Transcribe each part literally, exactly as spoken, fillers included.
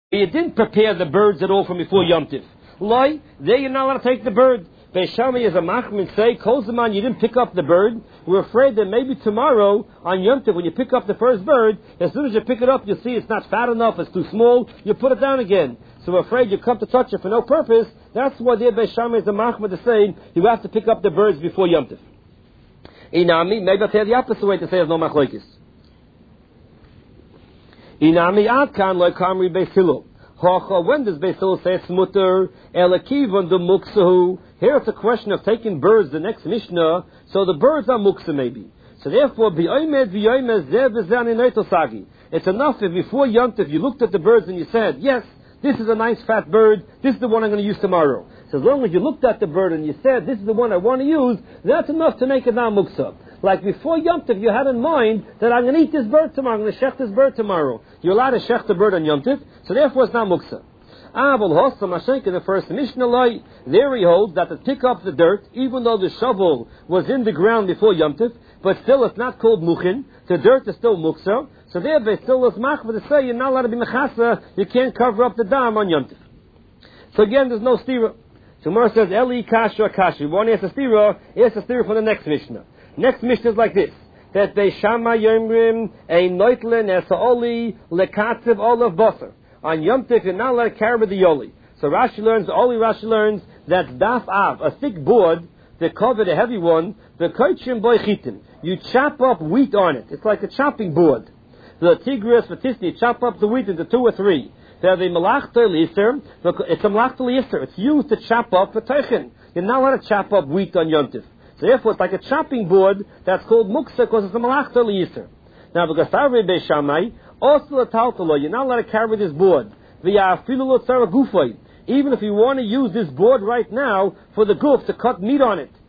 You didn't prepare the birds at all from before Yom Tiv. Loi, there you're not allowed to take the bird. Beis Shammai is a machmin say, Kol Zaman, you didn't pick up the bird. We're afraid that maybe tomorrow on Yom Tov, when you pick up the first bird, as soon as you pick it up, you see it's not fat enough, it's too small, you put it down again. So we're afraid you come to touch it for no purpose. That's why the Beis Shammai is a machmin to say you have to pick up the birds before Yom Tov. Inami, maybe I'll tell you the opposite way to say there's no machlokes. Inami adkan loy kamri Beis Hillel. When does Beis Hillel say it's mutter? Elakivon the muksahu. Here it's a question of taking birds, the next Mishnah, so the birds are muksa maybe. So therefore, it's enough if before Yom Tov you looked at the birds and you said, yes, this is a nice fat bird, this is the one I'm going to use tomorrow. So as long as you looked at the bird and you said, this is the one I want to use, that's enough to make it now muksa. Like before Yom Tov you had in mind that I'm going to eat this bird tomorrow, I'm going to shech this bird tomorrow. You're allowed to shech the bird on Yom Tov, so therefore it's not muksa. Abel Hossam Hashank in the first Mishnah, there he holds that to pick up the dirt, even though the shovel was in the ground before Yom Tov, but still it's not called mukhin, the dirt is still muksa, so there they still is machva to say you're not allowed to be mechasa, you can't cover up the dam on Yom Tov. So again, there's no stira. So Gemara says, Eli kasha kasha. One has a stira, he has a stira for the next Mishnah. Next Mishnah is like this. That Beis Shammai yomrim ein noitlen es ha'oli lekatziv olav basar. On Yom Tov, you're not allowed to carry the yoli. So Rashi learns, the only Rashi learns, that daf av, a thick board, that covered a heavy one, the koichim boy chitin. You chop up wheat on it. It's like a chopping board. The tigris fatisni, you chop up the wheat into two or three. They're the malachta lister. It's a malachta lister. It's used to chop up for teichin. You're not allowed to chop up wheat on Yom Tov. So therefore, it's like a chopping board that's called muksa because it's a malachta lister. Now, because Sarvei Beis Shammai, also a taltalo, you're not allowed to carry this board. Even if you want to use this board right now for the goof to cut meat on it.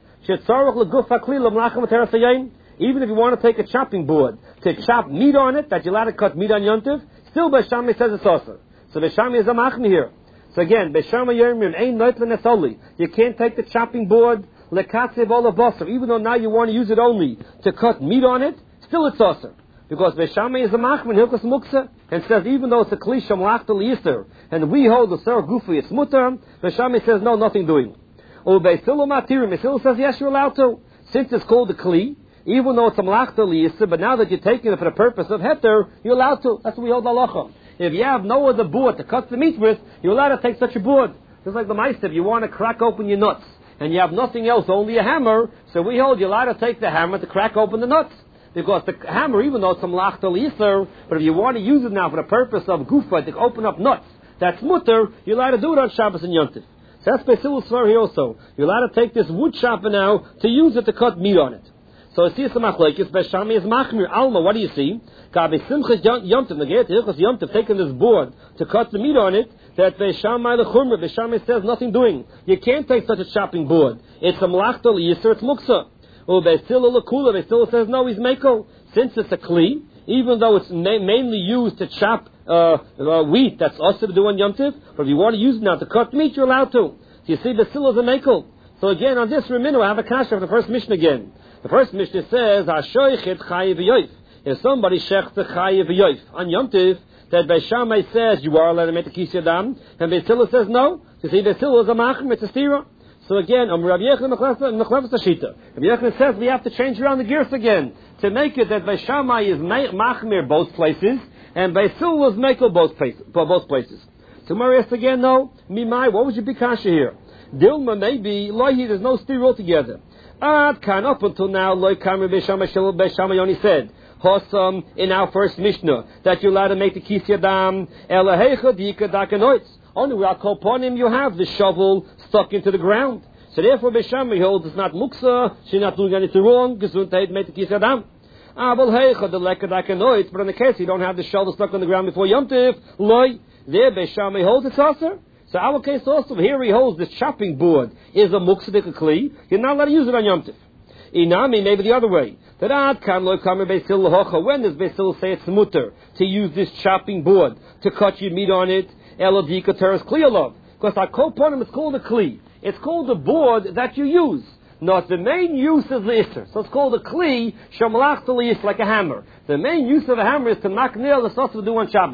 Even if you want to take a chopping board to chop meat on it, that you're allowed to cut meat on Yom Tov, still Beis Shammai says it's also. So Beis Shammai is a machmi here. So again, Beis Shammai yomrim ein noitlen es oli. You can't take the chopping board lekatzev olav basar, even though now you want to use it only to cut meat on it, still it's also. Because Beis Shammai is a machmin hilchos muksa and says even though it's a kli shamlachta liyister and we hold the sarah gufi it's mutar, Beis Shammai says no, nothing doing. Or Beis Hillel matirim, Beis Hillel says yes, you're allowed to, since it's called a kli, even though it's a mlachta liyister, but now that you're taking it for the purpose of heter, you're allowed to. That's what we hold halacha. If you have no other board to cut the meat with, you're allowed to take such a board. Just like the meister, if you want to crack open your nuts and you have nothing else, only a hammer, so we hold you're allowed to take the hammer to crack open the nuts. Because the hammer, even though it's a mlachta liyister, but if you want to use it now for the purpose of gufa, to open up nuts, that's mutter, you're allowed to do it on Shabbos and Yom Tov. So that's Beis Hillel's svar here also. You're allowed to take this wood chopper now to use it to cut meat on it. So it sees the machlokes. Beis Shammai is machmir. Alma, what do you see? Kabe simchas Yom Tov, the Gerät Hilchos Yom Tov, taking this board to cut the meat on it, that Beis Shammai lechumra, Beis Shammai says nothing doing. You can't take such a chopping board. It's a mlachta liyister, it's muksa. Or Beis Hillel lekula, Beis Hillel says no, he's meko. Since it's a kli, even though it's ma- mainly used to chop uh, uh, wheat, that's also to do on Yom Tov, but if you want to use it now to cut meat, you're allowed to. So you see, Beis Hillel is a meko. So again, on this reminu, I have a kasha for the first Mishnah again. The first Mishnah says, "Hashoichet chayiv v'yoif." If somebody shechts a chayiv v'yoif on Yom Tov, that Beis Shammai says you are allowed to make the kisya dam, and Beis Hillel says no. You see, Beis Hillel is a machim, it's a stira. So again, um, Rabbi Yechon Mechlefes Hashita. Rabbi Yechon says we have to change around the gears again to make it that Beis Shammai is machmir both places, and Beis Hillel is mekel both places. Both places. So Mari asks again, no, mimai, what would you be kasha here? Dilma maybe lohi, there's no steer altogether. Ad kan up until now, loy kamri Beis Shammai shel Beis Shammai only said Hossam in our first Mishnah that you're allowed to make the kisya dam elahecha dika dakanoitz. Only we are upon him you have the shovel stuck into the ground. So therefore Beis Shammai holds it's not muksa, she's not doing anything wrong, gesundheit make the kisya dam. Abel hecha the leka dakanoitz, but in the case you don't have the shovel stuck on the ground before Yom Tov, loy, there Beis Shammai holds it's also. So our case also, here he holds this chopping board is a muksadik kli. You're not allowed to use it on Yom Tov. Inami, maybe the other way. That ad kan lo kamer Beis Hillel hocha. When does Beis Hillel say it's mutter to use this chopping board to cut your meat on it? Elodika teres kli alav. Because our koponim it's called a kli. It's called a board that you use. Not the main use is the iser. So it's called a kli shamlach to is like a hammer. The main use of a hammer is to knock nail the sauce to do on Shabbos.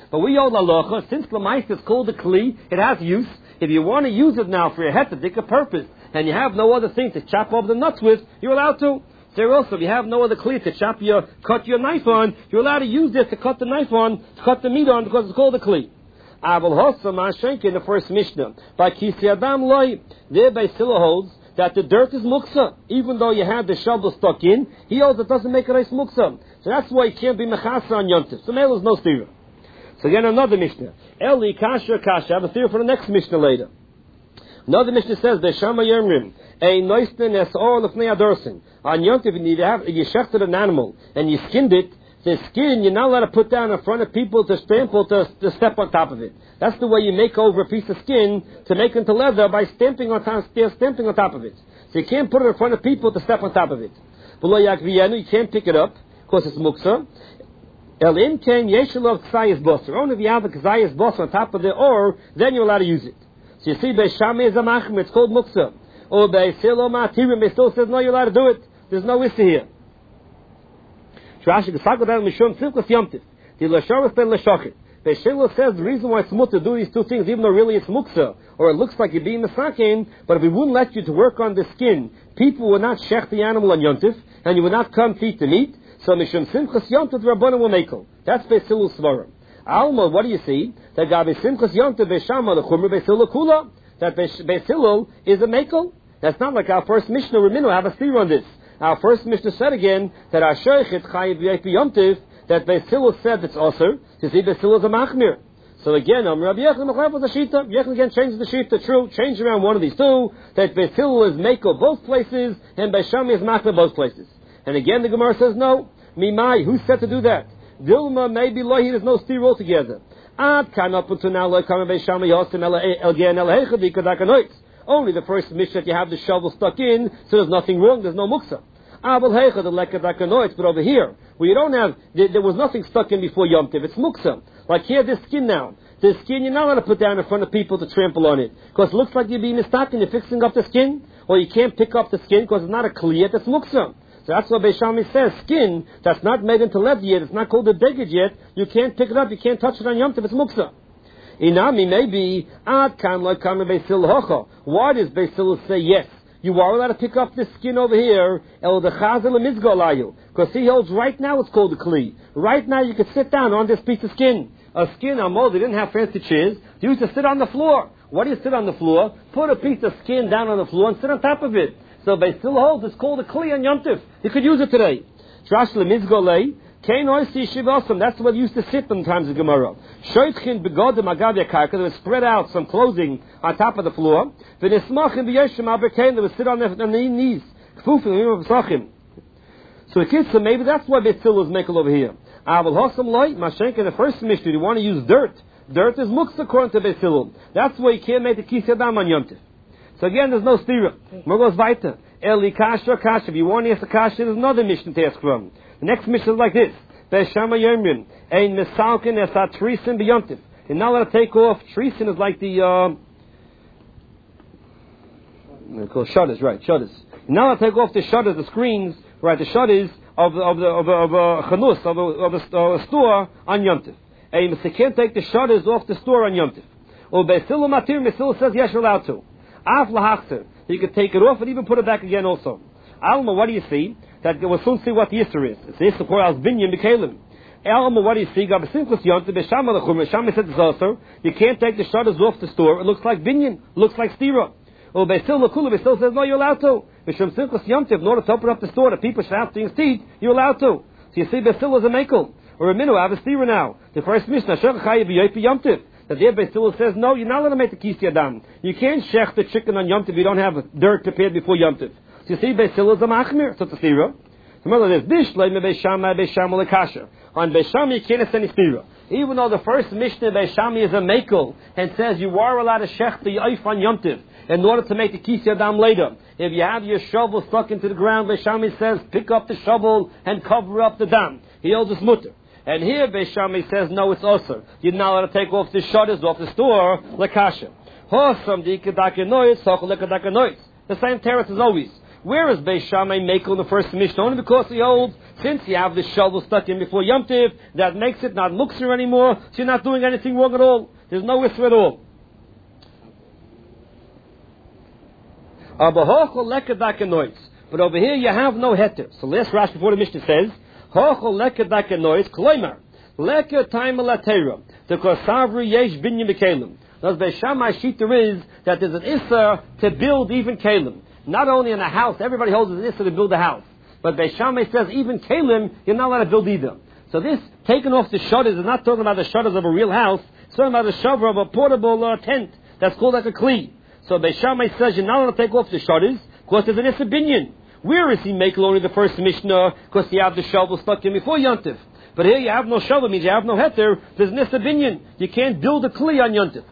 But we hold halacha, since Lamaisa is called a kli, it has use. If you want to use it now for a hetadik purpose, and you have no other thing to chop off the nuts with, you're allowed to. There also, if you have no other kli to chop your, cut your knife on, you're allowed to use this to cut the knife on, to cut the meat on, because it's called a kli. Aval Hossa Ma'ashenke in the first Mishnah, by Kisi Adam Loi, there Beisila holds that the dirt is muksa, even though you have the shovel stuck in, he holds it doesn't make it nice muksa. So that's why it can't be mechasa on yontif. So male is no stira. So again, another Mishnah. Eli kasha kasha. I have a theory for the next Mishnah later. Another Mishnah says, Beshama Yermrim, a noisten es all of neadorsin. On yontif, if you have, if you shechted an animal, and you skinned it, the skin, you're not allowed to put down in front of people to stample, to, to step on top of it. That's the way you make over a piece of skin to make into leather by stamping on top, stamping on top of it. So you can't put it in front of people to step on top of it. You can't pick it up, because it's muksa. El came yeshalov ksayis bosser. Only if you have a ksayis bosser on top of the or, then you're allowed to use it. So you see, Beishami is a machim, it's called muksa. Or Beisilo ma'atirim, it still says, no, you're allowed to do it. There's no issue here. Rashi gesagt that Mishum Simchas Yomtiv. The Lasharis ben Lashachit. Beishilo says the reason why it's mutter to do these two things, even though really it's muksa, or it looks like you're being misakim, but if we wouldn't let you to work on the skin, people would not shech the animal on Yomtiv, and you would not come to eat the meat. So Mishum Simchas Yomtiv Rabbanim will make it. That's Beisilu Svarim. Alma, what do you see? That Gabi Simchas Yomtiv Beishama the Chumra Beisilu Kula. That Beisilu is a makel. That's not like our first Mishnah. Reminu have a theory on this. Our first Mishnah said again that our Sheikhet Chayiv Yeipi Yomtiv, that Beisilo said it's also to see Beisilo is a machmir. So again, um, Rabbi Yechon Mechlef was a shita. Yechon again changes the shita. True, change around one of these two. That Beisilo is Meko both places and Beishami is machmir both places. And again, the Gemara says no. Mimai, who said to do that? Dilma maybe lohi. There's no steer altogether. Ad kan up until now loy kama Beishami yosim el again el heichadi kadakanoitz. Only the first Mishnah you have the shovel stuck in, so there's nothing wrong. There's no muksa. But over here, where you don't have, there, there was nothing stuck in before Yom Tov, it's muksa. Like here, this skin now. This skin you're not allowed to put down in front of people to trample on it. Because it looks like you're being mistaken, you're fixing up the skin. Or you can't pick up the skin because it's not a kliyat, it's muksa. So that's what Beishami says, skin that's not made into leather yet, it's not called a deged yet, you can't pick it up, you can't touch it on Yom Tov, it's muksa. Inami, maybe, ad kan like kan Beisil hocha. Why does Beisil say yes? You are allowed to pick up this skin over here, el the chazel mizgalayu, because he holds right now it's called a kli. Right now you could sit down on this piece of skin. A skin, a mold, they didn't have fancy chairs. You used to sit on the floor. Why do you sit on the floor? Put a piece of skin down on the floor and sit on top of it. So they still hold it's called a kli on Yom Tov. You could use it today. Trash le mizgalei. That's the way they used to sit sometimes in Gemara. Shoitchin begodim agav yakarka. They would spread out some clothing on top of the floor. V'nismachin b'yeshem aberkein. They would sit on their, on their knees. So the kids said maybe that's why Beisil was making over here. Aval hosam loy mashenk in the first Mishnah. You want to use dirt. Dirt is muksa according to Beisil. That's why you can't make the kis yadam on Yom Tov. So again, there's no stira. More goes weiter. Eli kasha kasha. If you want to ask the kasha, there's another Mishnah to ask from. The next Mishnah is like this. Beishama Yomrim. Ein mesalkin es ha trisin b'yomtiv. You're not allowed to take off. Trisin is like the, uh, they're called shutters, right, shutters. You're not allowed to take off the shutters, the screens, right, the shutters of the, of the, of a, of a chanus, of a, of a, of a store on Yomtiv. And you can't take the shutters off the store on Yomtiv. Or Beisilu matir, Beisilu says yes, you're allowed to. Af lahachzer. You can take it off and even put it back again also. Alma, what do you see? That we'll soon see what the Yisr is. It's the Yisr for as binyan b'kelim. Alma, what do you see? Gab simchus yontiv b'shama l'chum. B'shama said it's also. You can't take the shutters off the store. It looks like binyan. It looks like stira. Or Beisil l'kula. Beisil says no, you're allowed to. B'sham simchus yontiv. In order to open up the store, the people should have things to eat. You're allowed to. So you see, Beisil is a mekel or a minu. I have a stira now. The first Mishnah shech chayiv b'yoypi yontiv. That there Beisil says no, you're not allowed to make the kis yadam. You can't shech the chicken on Yom Tov if you don't have dirt prepared before Yom Tov. So you see, Beisil is a machmir. So it's a stira. Similarly, there's Bishlay me Beishama Beishama lekasha. On Beishami you can't send stira. Even though the first Mishnah Beishami is a mekel and says you are allowed to shech the oif on Yom Tov in order to make the kis yadam later. If you have your shovel stuck into the ground, Beishami says pick up the shovel and cover up the dam. He holds his mutter. And here Beishami says no, it's osur. You're not allowed to take off the shutters off the store lekasha. Hosam di kedakenois soch lekadakenois. The same teretz as always. Where is Beis Shammai Mekel in the first Mishnah? Only because he holds, since you have the shovel stuck in before Yom Tiv, that makes it not Muksir anymore, so you're not doing anything wrong at all. There's no issue at all. But over here you have no heter. So last Rashi before the Mishnah says, Hochel lekedak noise, kloimer, leke time latera, the kosavri yesh binyan bekelim. Thus Beis Shammai shita is that there's an issa to build even kelim. Not only in a house, everybody holds an issa to build a house. But Beis Shammai says even kelim, you're not allowed to build either. So this, taking off the shutters, is not talking about the shutters of a real house, it's talking about the shutter of a portable uh, tent that's called like a kli. So Beis Shammai says you're not allowed to take off the shutters, because there's an issa binyan. Where is he making only the first Mishnah? Because you have the shovel stuck in before Yontif. But here you have no shovel, means you have no heter. There's nissa binyan. You can't build a kli on Yontif.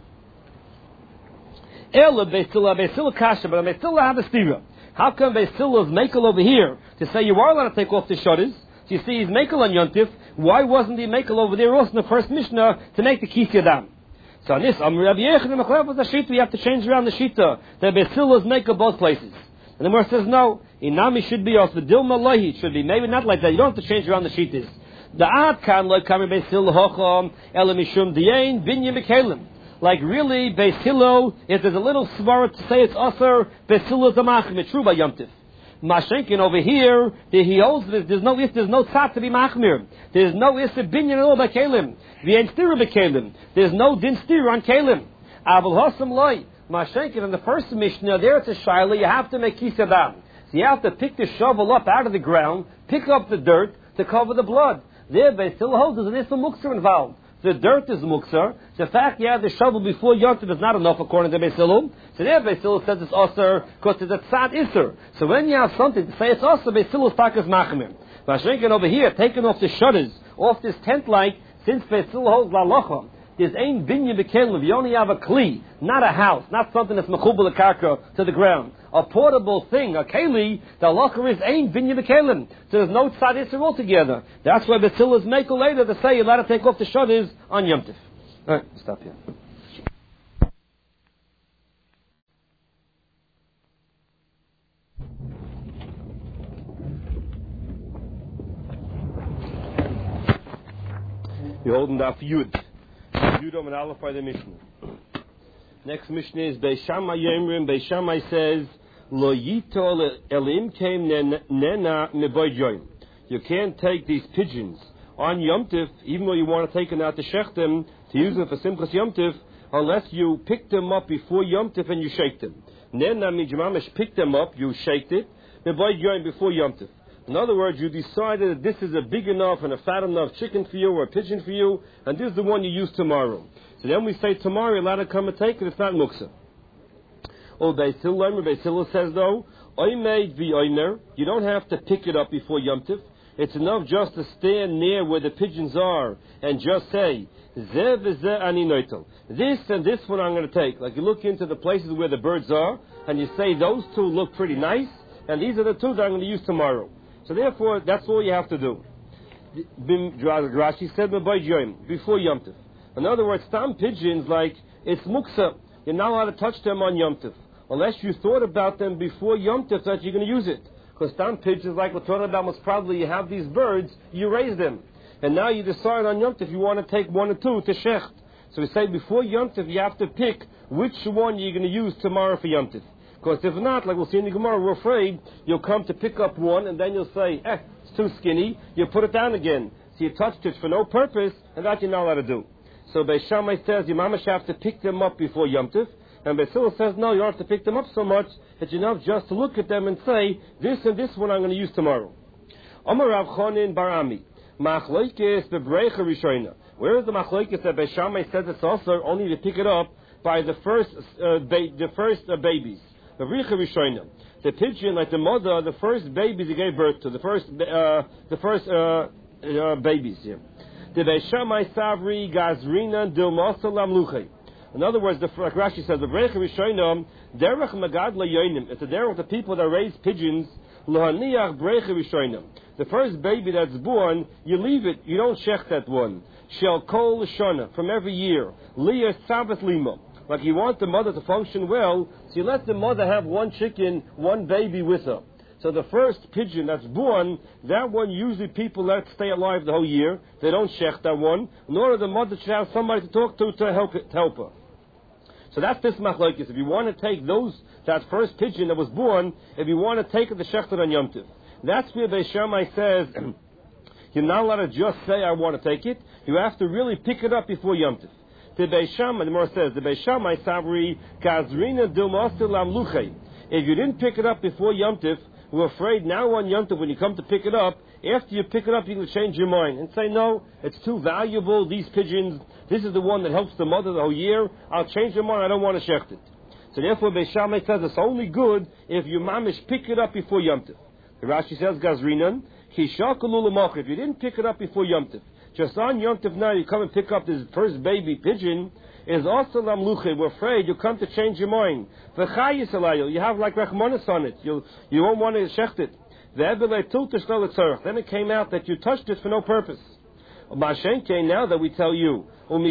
Ela Beisila, Beisila Kasha, but Beisila have a stira. How come Beisila is makel over here to say you are allowed to take off the shutters? So you see he's makel on Yontif. Why wasn't he makel over there also in the first Mishnah to make the kis yadam? So on this, Amr Rabbi Yechon and Mechlef was a shita. We have to change around the shita. The Beisila is makel both places. And the Gemara says no. Inami should be also Dilma Lahi should be maybe not like that. You don't have to change around the shittas. The Ad kan like coming Beisil Hocham Elamishum Diyain Binyan Bekelim. Like really Beisilo, if there's a little svara to say it's Asar, Beisilo Zamachim, it's true by Yomtiv. Mashenkin over here, the, he holds this, there's no if there's no tzat to be machmir. There's no issa binyan at all by Kelim. The ain't stira by Kelim. There's no din stira on Kelim. Abel Hossam Loi. Mashenkin in the first Mishnah, there it's a shaila, you have to make kisabam. So you have to pick the shovel up out of the ground, pick up the dirt to cover the blood. There, Beisil holds there's an issa muksar involved. The dirt is muksar. The fact you have the shovel before Yontif is not enough according to Beisil. So there, Beisil says it's osir because it's a tzad isser. So when you have something to say it's osir, Beisil takas machmir. Mashenkin over here, taking off the shutters, off this tent light, since Beisil holds la locha. There's ein binyan bekelim. You only have a kli, not a house, not something that's mechubel karka to the ground. A portable thing, a keli, the halacha is ein binyan bekelim. So there's no tzad isser altogether. That's why Beisil is makel later to say you're allowed to take off the shutters on Yom Tif. All right, stop here. You're holding Daf Yud. Yudom and Aleph by the Mishnah. Next Mishnah is Beis Shammai Yemrim. Beis Shammai says, Lo yito elim kem nena meboy joim. You can't take these pigeons on Yom Tif, even though you want to take them out to shechtem, to use them for Simchas Yom Tif, unless you pick them up before Yom Tif and you shake them. Nena means you mamish pick them up, you shaked it, meboy joim before Yom Tif. In other words, you decided that this is a big enough and a fat enough chicken for you or a pigeon for you, and this is the one you use tomorrow. So then we say tomorrow you're allowed to come and take it. It's not muksa. Oh, Beisil Leimer, Beisil says though, Oimeid vi Oimer, you don't have to pick it up before Yom Tif. It's enough just to stand near where the pigeons are and just say, Zeh v'zeh ani noitel. This and this one I'm going to take. Like you look into the places where the birds are, and you say those two look pretty nice, and these are the two that I'm going to use tomorrow. So therefore, that's all you have to do. Rashi said before Yom Tif. In other words, some pigeons, like, it's muksa. You're not allowed to touch them on Yom Tif. Unless you thought about them before Yom Tif that you're going to use it. Because some pigeons, like we're talking about, most probably you have these birds, you raise them. And now you decide on Yom Tif you want to take one or two to shecht. So we say before Yom Tif you have to pick which one you're going to use tomorrow for Yom Tif. Because if not, like we'll see in the Gemara, we're afraid you'll come to pick up one and then you'll say, eh, it's too skinny, you put it down again. So you touched it for no purpose, and that you're not allowed to do. So Beis Shammai says, you mamash have to pick them up before Yom Tif, and Beisil says, no, you don't have to pick them up so much, it's enough just to look at them and say, this and this one I'm going to use tomorrow. Amar Rav Chonin Barami, Machloikis bebrecha rishoina. Where is the Machloikis that Beis Shammai says it's also only to pick it up by the first, uh, ba- the first uh, babies? The Richa Rishonim, the pigeon, like the mother, the first babies he gave birth to, the first, uh, the first uh, uh, babies here. The Beis Shammai Savri Gazrina Dilmasa Lamluchay. In other words, the like Rashi says, the Richa Rishonim Derech Magad LaYonim. It's a derech of the people that raise pigeons. Lohaniach Brecha Rishonim. The first baby that's born, you leave it. You don't shech that one. Shel Kol Shana from every year. Leah Sabbath Lima. Like you want the mother to function well, so you let the mother have one chicken, one baby with her. So the first pigeon that's born, that one usually people let it stay alive the whole year. They don't shech that one. In order the mother should have somebody to talk to to help, it, to help her. So that's this machlokes. If you want to take those, that first pigeon that was born, if you want to take it, the shechted on Yom Tov. That's where Beis Shammai says, you're not allowed to just say, I want to take it. You have to really pick it up before Yom Tov. The Beis Shammai, the Gemara says, the Beis Shammai Sabri Kazrina Dilmasil Lamluche. If you didn't pick it up before Yom Tov, we're afraid now on Yom Tov when you come to pick it up, after you pick it up, you can change your mind and say, no, it's too valuable. These pigeons, this is the one that helps the mother the whole year. I'll change your mind. I don't want to shecht it. So therefore, Beis Shammai says it's only good if you mamish pick it up before Yom Tov. The Rashi says, Gazrinan, if you didn't pick it up before Yom Tov, just on Yom Tov now, you come and pick up this first baby pigeon, is also lamluche. We're afraid you'll come to change your mind. You have like rachmanis on it. You you won't want to shecht it. Then it came out that you touched it for no purpose. Now that we tell you,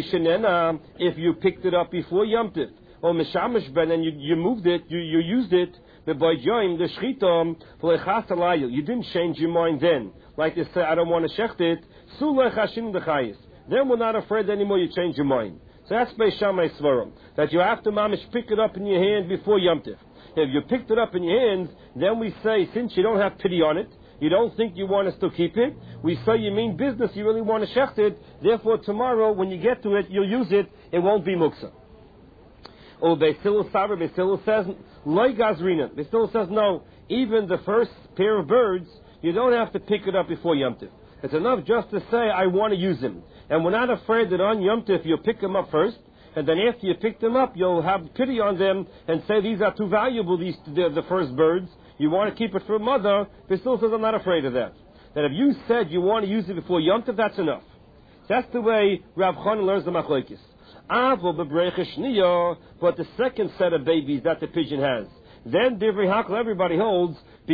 if you picked it up before Yom Tov, or mishamish ben, and you, you moved it, you, you used it, the boyjoim, the shchitom, you didn't change your mind then. Like they say, I don't want to shecht it. Then we're not afraid anymore you change your mind. So that's Beis Shammai Svarim, that you have to mamish pick it up in your hand before Yom Tov. If you picked it up in your hands, then we say, since you don't have pity on it, you don't think you want to still keep it, we say you mean business, you really want to shecht it, therefore tomorrow when you get to it, you'll use it, it won't be muksa. Or Beis Hillel Sabra, Beis Hillel says, Loi Gazrina. Beis Hillel says, no, even the first pair of birds, you don't have to pick it up before Yom Tov. It's enough just to say, I want to use them. And we're not afraid that on Yom Tov you'll pick them up first, and then after you pick them up, you'll have pity on them and say, these are too valuable, these the, the first birds. You want to keep it for a mother. Beis Hillel says, I'm not afraid of that. That if you said you want to use it before Yom Tov, that's enough. That's the way Rav Chanan learns the machlokes. But the second set of babies that the pigeon has, then Divrei Hakol, everybody holds, that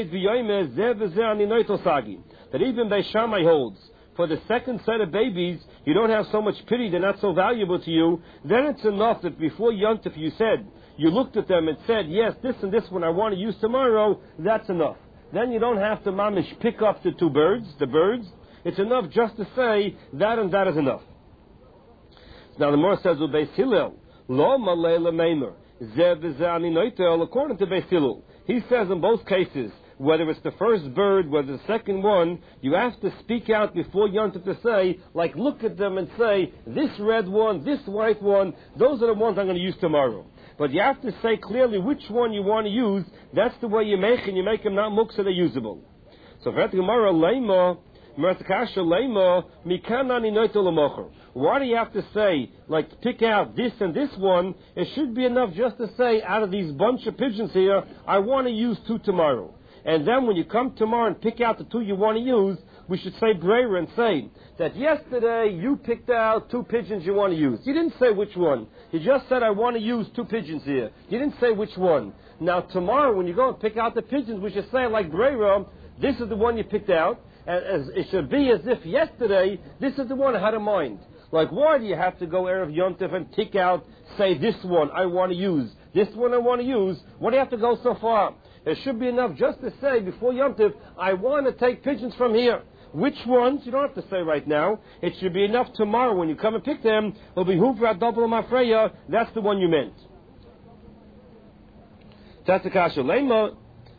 even Beis Shammai holds, for the second set of babies, you don't have so much pity, they're not so valuable to you, then it's enough that before Yom Tov you said, you looked at them and said, yes, this and this one I want to use tomorrow, that's enough. Then you don't have to mamish pick up the two birds, the birds. It's enough just to say, that and that is enough. Now the Gemara says, Beis Hillel, lo malei lemeimer, zeh v'zeh ani noitel, according to Beis Hillel, he says in both cases, whether it's the first bird, whether the second one, you have to speak out before Yom Tov to say, like look at them and say, this red one, this white one, those are the ones I'm going to use tomorrow. But you have to say clearly which one you want to use. That's the way you make, and you make them not muksa, they're usable. So for that Gemara, leima, Mertakasha leima, mikanani noitel lemocher. Why do you have to say, like, pick out this and this one? It should be enough just to say, out of these bunch of pigeons here, I want to use two tomorrow. And then when you come tomorrow and pick out the two you want to use, we should say breira and say that yesterday you picked out two pigeons you want to use. You didn't say which one. You just said, I want to use two pigeons here. You didn't say which one. Now tomorrow when you go and pick out the pigeons, we should say like breira, this is the one you picked out. And as it should be as if yesterday, this is the one I had in mind. Like, why do you have to go Erev Yom Tov and pick out, say, this one I want to use, this one I want to use? Why do you have to go so far? It should be enough just to say before Yom Tov, I want to take pigeons from here. Which ones? You don't have to say right now. It should be enough tomorrow when you come and pick them. It'll be Hufra Double Mafreya. That's the one you meant. That's the kasha. Lema.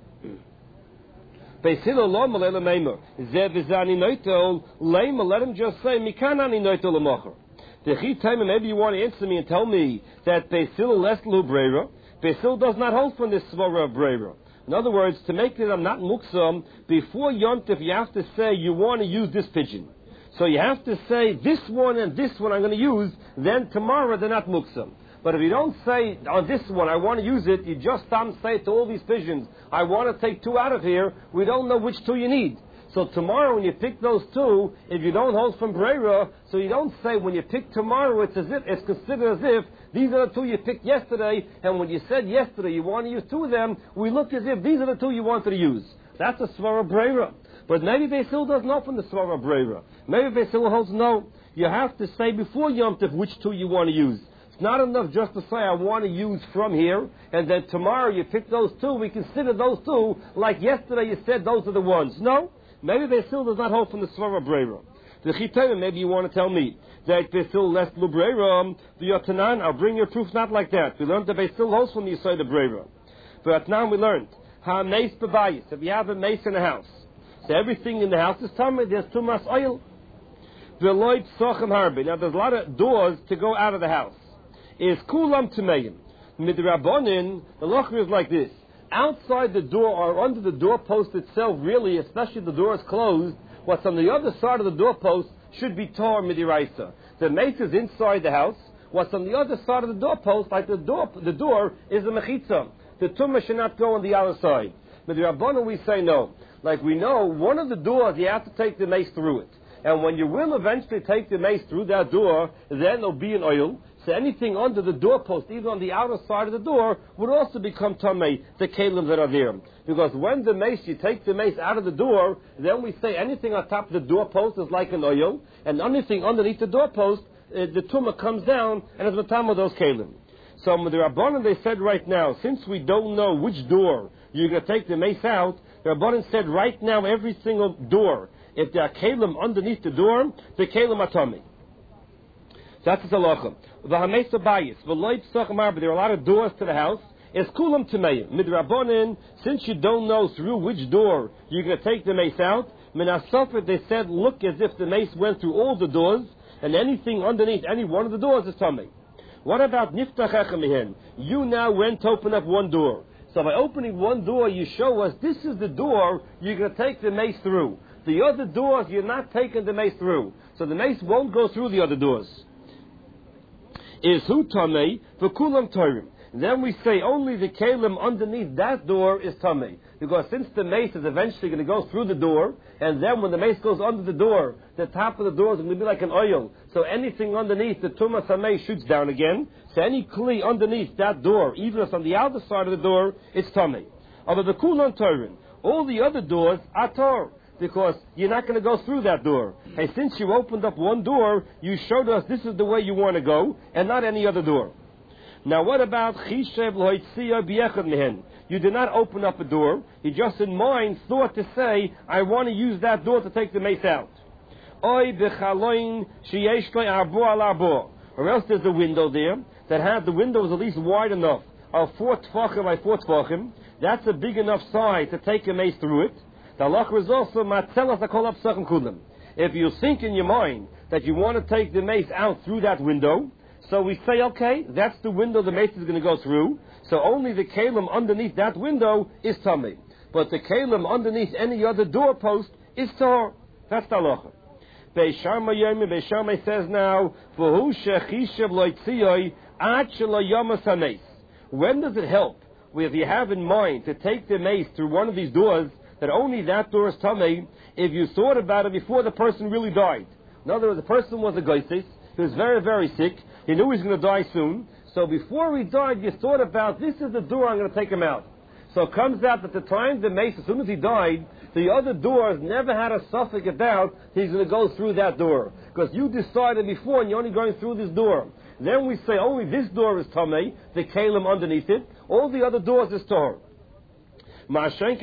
Beis Hillel lo malei lemeimer. Zeh v'zani noitel. Lema. Let him just say mikanani noitel lemocher. Maybe you want to answer me and tell me that Beis Hillel les lu breira. Beis Hillel does not hold from this svara of breira. In other words, to make it I'm not muksam, before Yom Tov you have to say you want to use this pigeon. So you have to say this one and this one I'm going to use, then tomorrow they're not muksam. But if you don't say on this one I want to use it, you just um, say to all these pigeons, I want to take two out of here, we don't know which two you need. So tomorrow when you pick those two, if you don't hold from breira, so you don't say when you pick tomorrow, it's as if it's considered as if these are the two you picked yesterday, and when you said yesterday you want to use two of them, we look as if these are the two you wanted to use. That's a svara breira. But maybe Beis Hillel doesn't open the svara breira. Maybe Beis Hillel holds no. You have to say before Yom Tov which two you want to use. It's not enough just to say I want to use from here, and then tomorrow you pick those two. We consider those two like yesterday you said those are the ones. No, maybe they still does not hold from the Svara Brera. The Chitayim, maybe you want to tell me that they still less Lubrera, the Yotanan, I'll bring your proof not like that. We learned that they still holds from the Yisai the Brera. But now we learned, Ha Mace Bebayis, if you have a mace in a house, so everything in the house is tummy, there's too much oil. The Lloyd Sochem Harbi, now there's a lot of doors to go out of the house. Is Kulam Tumeim. Midrabanin, the locher is like this. Outside the door or under the doorpost itself, really, especially if the door is closed, what's on the other side of the doorpost should be tor midiraisa. The mace is inside the house. What's on the other side of the doorpost, like the door, the door is a mechitza. The tumah should not go on the other side. Midrabanan, we say no. Like we know, one of the doors you have to take the mace through it. And when you will eventually take the mace through that door, then there'll be an oil. So anything under the doorpost, even on the outer side of the door, would also become tamei, the kalim that are there. Because when the mace, you take the mace out of the door, then we say anything on top of the doorpost is like an oil, and anything underneath the doorpost, uh, the tumah comes down, and is matam of those kalim. So the Rabbanan, they said right now, since we don't know which door you're going to take the mace out, the Rabbanan said right now every single door, if there are kalim underneath the door, the kalim are tamei. That's the halacha. V'hamesa bayis v'loy p'sach mar, but there are a lot of doors to the house. It's kulam tamei. Midrabanan, since you don't know through which door you're going to take the mace out, minasofet, they said, look as if the mace went through all the doors, and anything underneath any one of the doors is tamei. What about niftach echamihin? You now went to open up one door. So by opening one door, you show us this is the door you're going to take the mace through. The other doors, you're not taking the mace through. So the mace won't go through the other doors. Is hu tamei for kulam torim. Then we say only the kalim underneath that door is tamei. Because since the mace is eventually going to go through the door, and then when the mace goes under the door, the top of the door is going to be like an oil. So anything underneath the tumah tamei shoots down again. So any kli underneath that door, even if it's on the outer side of the door, it's tamei. But the kulam torim, all the other doors are tor. Because you're not going to go through that door. Hey, since you opened up one door, you showed us this is the way you want to go, and not any other door. Now, what about chishev loitzia b'yechad mehen? You did not open up a door. You just in mind thought to say, I want to use that door to take the mace out. Oy b'chaloin sheyesh lo arbo al arbo. Or else there's a window there that had the window is at least wide enough of four tfachim by four tfachim. That's a big enough size to take a mace through it. The halacha is also matzelas akol apsachim kulam. If you think in your mind that you want to take the mace out through that window, so we say, okay, that's the window the mace is going to go through. So only the kalim underneath that window is tamei, but the kalim underneath any other doorpost is tor. That's the halacha. Beisharma Yemi Beisharma says now, v'hu shechishav loitziyoi ad shelo yamas hameis. When does it help? If you have in mind to take the mace through one of these doors, that only that door is tamei, if you thought about it before the person really died. In other words, the person was a goisis, he was very, very sick, he knew he was going to die soon, so before he died, you thought about, this is the door, I'm going to take him out. So it comes out that the time the mace, as soon as he died, the other doors never had a suffix about, he's going to go through that door. Because you decided before, and you're only going through this door. Then we say, only this door is tamei, the kalim underneath it, all the other doors is tor. Let's say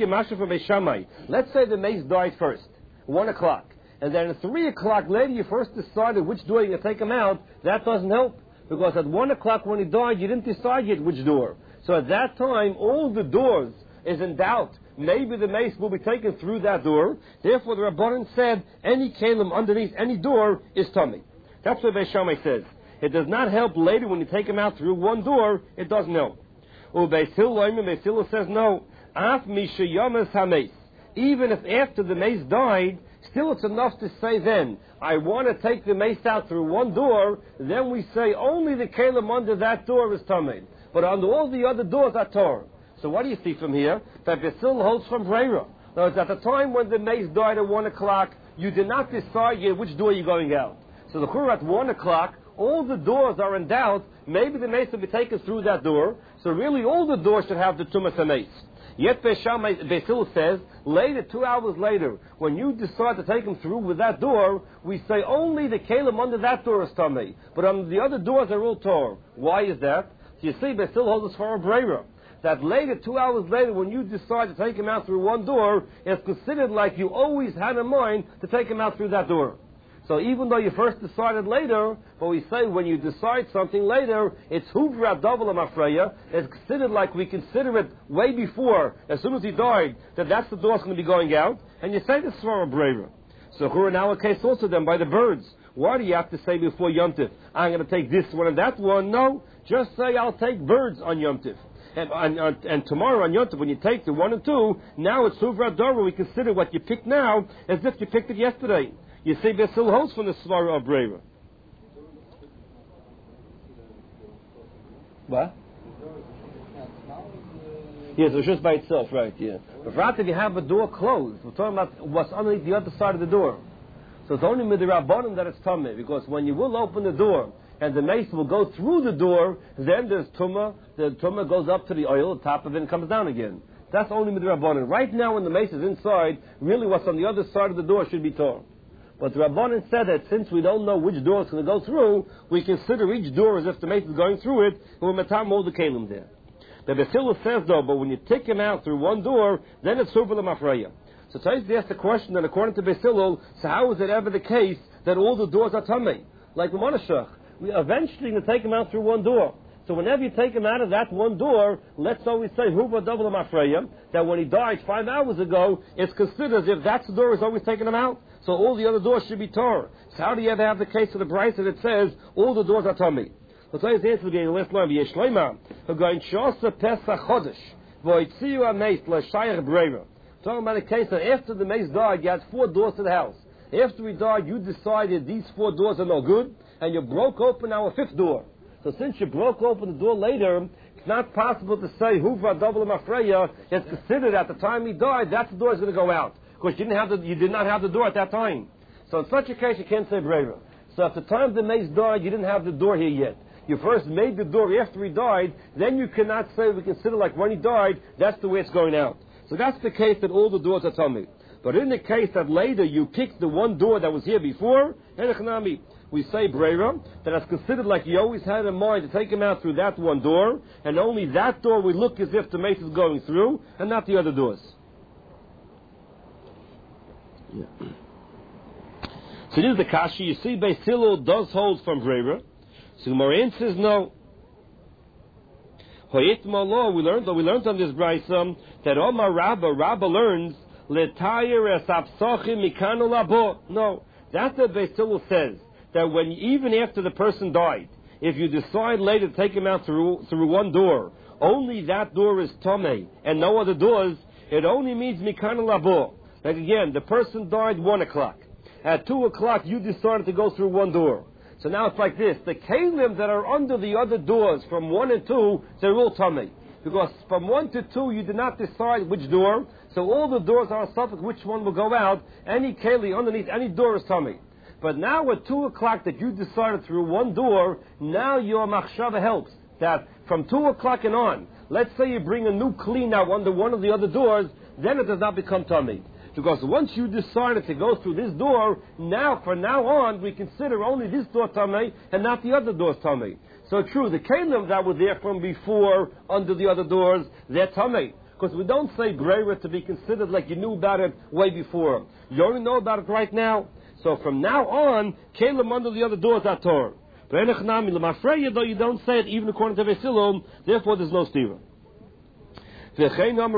the mace died first, one o'clock, and then at three o'clock later you first decided which door you're going to take him out. That doesn't help, because at one o'clock when he died you didn't decide yet which door. So at that time all the doors is in doubt. Maybe the mace will be taken through that door. Therefore the Rabbanan said any kalim underneath any door is tamei. That's what Beis Shammai says. It does not help later when you take him out through one door. It doesn't help. Beis Hillel says no. Af misha yamas hameis. Even if after the mace died, still it's enough to say then, I want to take the mace out through one door, then we say only the kalim under that door is tamei. But under all the other doors are tor. So what do you see from here? That Basil holds from Brera. Now, at the time when the mace died at one o'clock, you did not decide yet which door you're going out. So the Chur at one o'clock, all the doors are in doubt, maybe the mace will be taken through that door. So really all the doors should have the tumas mace. Yet Beisil says, later, two hours later, when you decide to take him through with that door, we say only the kalim under that door is tamei, but on the other doors are all tor. Why is that? You see, Beisil holds us for a breira. That later, two hours later, when you decide to take him out through one door, it's considered like you always had in mind to take him out through that door. So even though you first decided later, but we say when you decide something later, it's huvra double amafreya. It's considered like we consider it way before, as soon as he died, that that's the door that's going to be going out, and you say this for a braver. So who in our case also then by the birds. Why do you have to say before Yom Tiv, I'm going to take this one and that one? No, just say I'll take birds on Yom Tiv. And, and, and tomorrow on Yom Tov, when you take the one and two, now it's Suvra Dora. We consider what you picked now as if you picked it yesterday. You see, Basil holds from the Svara of Brera. What? Yes, it's just by itself, right, yeah. But for if you have a door closed, we're talking about what's underneath the other side of the door. So it's only with the Rabbanim that it's Tameh, because when you will open the door, and the mace will go through the door, then there's tumah. The tumah goes up to the oil, the top of it, and comes down again. That's only with the Rabbanan. Right now, when the mace is inside, really what's on the other side of the door should be torn. But the Rabbanan said that since we don't know which door it's going to go through, we consider each door as if the mace is going through it, and we matam all the kalim there. The Basil says though, but when you take him out through one door, then it's super l'mafreya. So Tais asked the question that according to Basil, so how is it ever the case that all the doors are tamei? Like the Monashach. We eventually going to take him out through one door. So whenever you take him out of that one door, let's always say Huva Double Mafreya, that when he died five hours ago, it's considered as if that's the door is always taking him out. So all the other doors should be Torah. So how do you ever have the case of the Brisa that says all the doors are Tommy? Let's always answer again. Let's learn. Yeshleima, who going Shosa Pesach Chodesh, Voitziu Ameis L'Shayach Brera. Talking about a case that after the mace died, you had four doors to the house. After he died, you decided these four doors are no good, and you broke open our fifth door. So since you broke open the door later, it's not possible to say Huvra Double Mafreya is considered at the time he died, that the door is going to go out. Because you didn't have the, you did not have the door at that time. So in such a case, you can't say Brera. So at the time the mace died, you didn't have the door here yet. You first made the door after he died, then you cannot say we consider like when he died, that's the way it's going out. So that's the case that all the doors are tummy. But in the case that later you picked the one door that was here before, we say Brera, that it's considered like you always had in mind to take him out through that one door, and only that door we look as if the mace is going through, and not the other doors. Yeah. So this is the Kashi. You see, Beis Hillel does hold from Brera. So Moran says no. Hoyitma law, we learned, we learned on this Brisa that Omar Rabba, Rabba learns, Letayir es apsochim mikanu labo. No, that's what Beis Hillel says. That when, even after the person died, if you decide later to take him out through through one door, only that door is tomei, and no other doors, it only means mikanu labo. Like again, the person died one o'clock. At two o'clock, you decided to go through one door. So now it's like this. The kalim that are under the other doors from one and two, they're all tomei. Because from one to two, you did not decide which door. So all the doors are a subject which one will go out. Any keli underneath any door is tummy. But now at two o'clock that you decided through one door, now your machshava helps. That from two o'clock and on, let's say you bring a new kli now under one of the other doors, then it does not become tummy. Because once you decided to go through this door, now, from now on, we consider only this door tummy and not the other doors tummy. So true, the kalim that were there from before under the other doors, they're tummy. Because we don't say Brera to be considered like you knew about it way before. You only know about it right now. So from now on, kalim under the other doors are Torah. But though you don't say it even according to Beis Hillel, therefore there's no stira. That's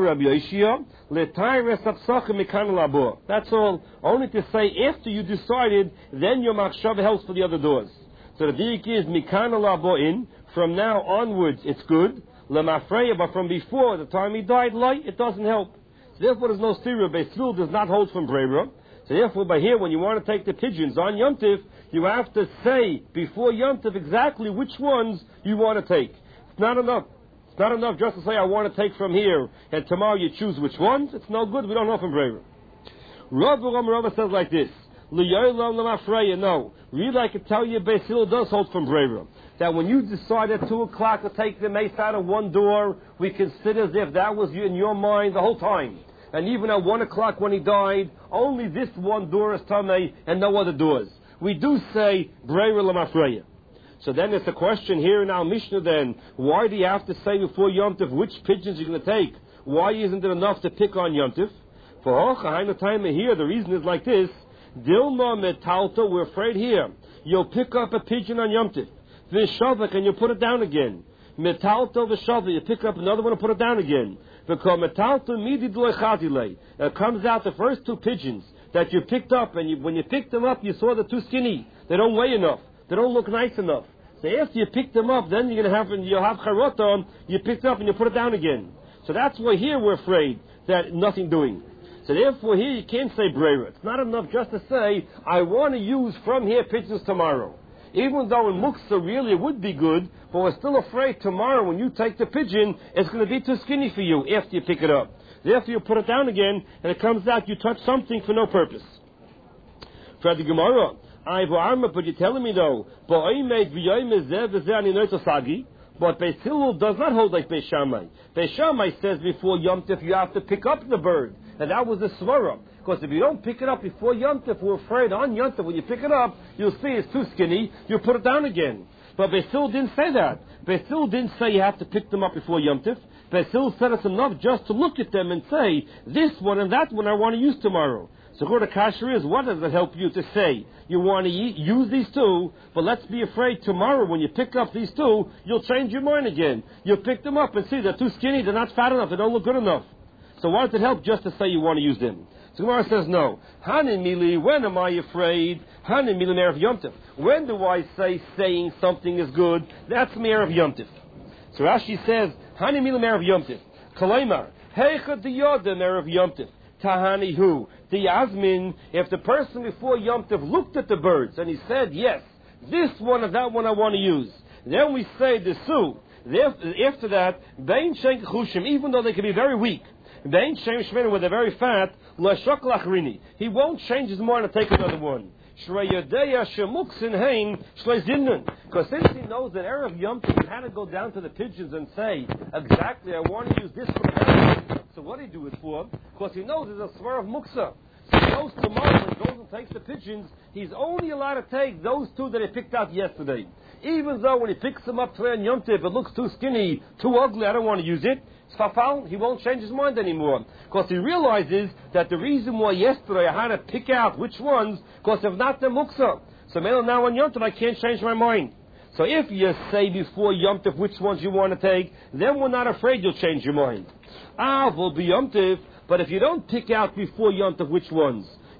all. Only to say after you decided, then your machshava helps for the other doors. So the diik is mikana labo in. From now onwards, it's good. Lemafreya, but from before the time he died, light it doesn't help. So therefore, there's no stira. Beis Hillel does not hold from Brera. So therefore, by here, when you want to take the pigeons on Yom Tiv, you have to say before Yom Tiv exactly which ones you want to take. It's not enough. It's not enough just to say, I want to take from here, and tomorrow you choose which ones. It's no good. We don't know from Brera. Rav Rava says like this. L'yolam l'mafreya. No. Really, I can tell you, Beis Hillel does hold from Breira. That when you decide at two o'clock to take the mace out of one door, we consider as if that was in your mind the whole time. And even at one o'clock when he died, only this one door is Tamei and no other doors. We do say Breira l'mafreya. So then there's a question here in our Mishnah then, why do you have to say before Yom Tov which pigeons you're going to take? Why isn't it enough to pick on Yom Tov? For Hocha, time here, the reason is like this, Dilma metalto, we're afraid here, you'll pick up a pigeon on Yom Tov, Vishavak, and you'll put it down again. Metalto v'shavak, you pick up another one and put it down again. Because metalto midi d'lechadile, it comes out the first two pigeons that you picked up, and you, when you picked them up, you saw they're too skinny, they don't weigh enough, they don't look nice enough. So after you pick them up, then you're going to have, you'll have charotam, you picked up and you put it down again. So that's why here we're afraid that nothing doing. So therefore here you can't say breira. It's not enough just to say, I want to use from here pigeons tomorrow. Even though in muksa really it would be good, but we're still afraid tomorrow when you take the pigeon, it's going to be too skinny for you after you pick it up. Therefore you put it down again, and it comes out you touch something for no purpose. For the Gemara, but you're telling me though, but Beis Hillel does not hold like Beis Shammai. Beis Shammai says before Yom Tov you have to pick up the bird, and that was the svara. Because if you don't pick it up before Yom Tov, we're afraid on Yom Tov when you pick it up, you'll see it's too skinny, you put it down again. But Beis Hillel didn't say that. Beis Hillel didn't say you have to pick them up before Yom Tov. Beis Hillel said it's enough just to look at them and say, this one and that one I want to use tomorrow. So what the kasher is, what does it help you to say? You want to use these two, but let's be afraid tomorrow when you pick up these two, you'll change your mind again. You'll pick them up and see they're too skinny, they're not fat enough, they don't look good enough. So why does it help just to say you want to use them? So Gemara says no. Hanin mili, when am I afraid? Hanin mili Me'erev Yom Tov. When do I say saying something is good? That's Me'erev Yom Tov. So Rashi says, Hanin mili Me'erev Yom Tov. Kaleimar, Heicha diyoda Me'erev Yom Tov. Tahani hu. The Yasmin, if the person before Yom Tov looked at the birds and he said, yes, this one or that one I want to use, then we say the su. After that, Bein Shenk Chushim, even though they can be very weak, Bein Shem Shemena, where they're very fat, Lashok Lachrini, he won't change his mind and take another one. Shreyadeya Shemuksin Hain Shlezinnen. Because since he knows that Erev Yom Tov, he had to go down to the pigeons and say, exactly, I want to use this one. So what did he do it for? Because he knows there's a svar of muksa. So he knows tomorrow when he goes and takes the pigeons, he's only allowed to take those two that he picked out yesterday. Even though when he picks them up today on Yom Tov, it looks too skinny, too ugly, I don't want to use it. Sfafal, he won't change his mind anymore. Because he realizes that the reason why yesterday I had to pick out which ones, because if not, they're muksa. So now on Yom Tov, I can't change my mind. So if you say before Yom Tov which ones you want to take, then we're not afraid you'll change your mind. Ah, will be Yom Tov, but if you don't pick out before Yom Tov which ones,